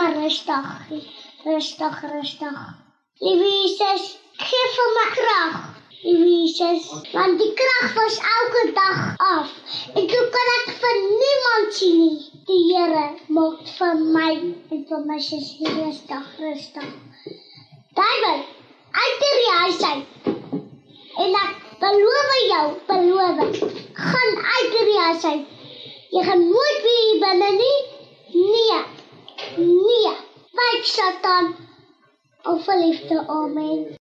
maar rustig. Rustig, rustig. Liewe Jesus, gee vir my krag. Liewe Jesus, want die krag was elke dag af. En toe kan ek vir niemand sien nie. Die Here maak vir my en vir my sussie rustig, rustig. David, uit die huis uit. En ek beloof jou, gaan uit die huis uit. Jy gaan nooit weer hier binne nie. Nee. Wyk Satan. Al verliefde, amen.